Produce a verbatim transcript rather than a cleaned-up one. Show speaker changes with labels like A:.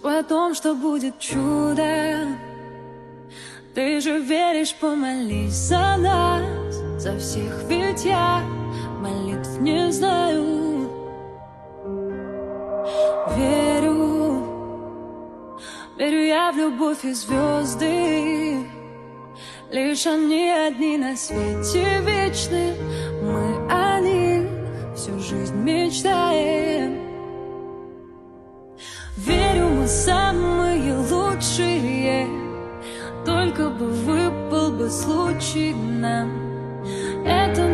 A: чувствуя о том, что будет чудо. Ты же веришь, помолись за нас, за всех, ведь я молитв не знаю. Верю, верю я в любовь и звезды, лишь они одни на свете вечны. Мы о них всю жизнь мечтаем. Верю, мы самые лучшие, только бы выпал бы случай нам. Это